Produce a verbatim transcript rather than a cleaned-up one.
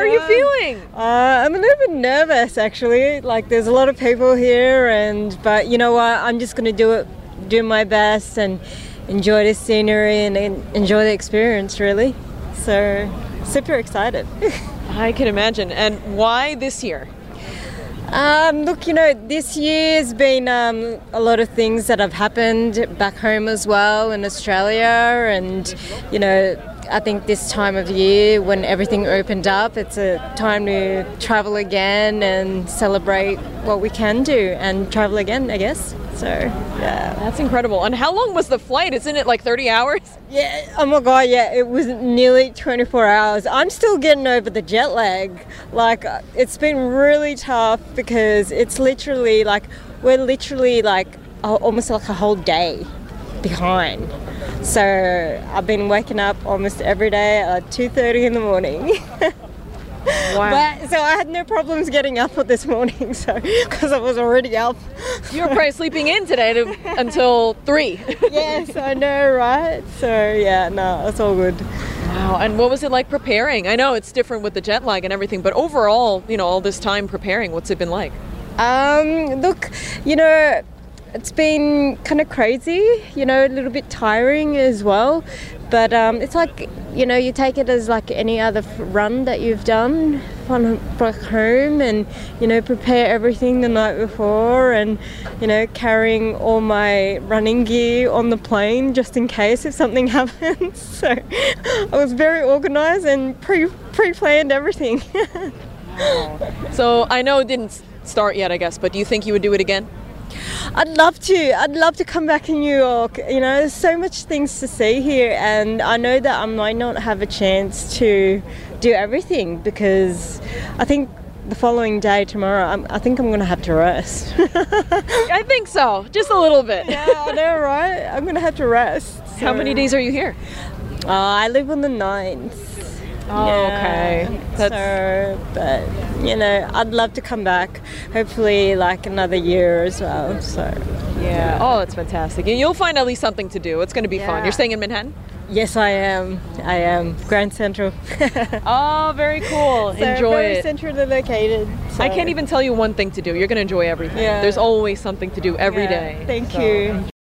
are you feeling? Uh, I'm a little bit nervous, actually. Like, there's a lot of people here, and but you know what? I'm just gonna do it, do my best, and enjoy the scenery and, and enjoy the experience, really. So, super excited. I can imagine. And why this year? Um, look, you know, this year's been um, a lot of things that have happened back home as well in Australia, and you know, I think this time of year when everything opened up, it's a time to travel again and celebrate what we can do and travel again, I guess. So, yeah. That's incredible. And how long was the flight? Isn't it like thirty hours? Yeah, oh my God, yeah, it was nearly twenty-four hours. I'm still getting over the jet lag. Like, it's been really tough because it's literally like, we're literally like almost like a whole day behind. So I've been waking up almost every day at two thirty in the morning. Wow. But, so I had no problems getting up this morning, so because I was already up. You were probably sleeping in today to, until three. Yes, I know, right? So yeah, no, it's all good. Wow. And what was it like preparing? I know it's different with the jet lag and everything, but overall, you know, all this time preparing, what's it been like? Um, look, you know, it's been kind of crazy, you know, a little bit tiring as well. But um, it's like, you know, you take it as like any other run that you've done on back home, and, you know, prepare everything the night before, and, you know, carrying all my running gear on the plane just in case if something happens. So I was very organised and pre pre-planned everything. So I know it didn't start yet, I guess, but do you think you would do it again? I'd love to. I'd love to come back in New York. You know, there's so much things to see here, and I know that I might not have a chance to do everything because I think the following day, tomorrow, I'm, I think I'm going to have to rest. I think so, just a little bit. Yeah, I know, right? I'm going to have to rest. So. How many days are you here? Uh, I live on the ninth. Oh, yeah. okay. That's... So, but, you know, I'd love to come back, hopefully like another year as well. So, yeah. Oh, that's fantastic. And you'll find at least something to do. It's going to be yeah. fun. You're staying in Manhattan? Yes, I am. I am. Grand Central. Oh, very cool. So enjoy very it. centrally located. So. I can't even tell you one thing to do. You're going to enjoy everything. Yeah. There's always something to do every yeah. day. Thank so. you.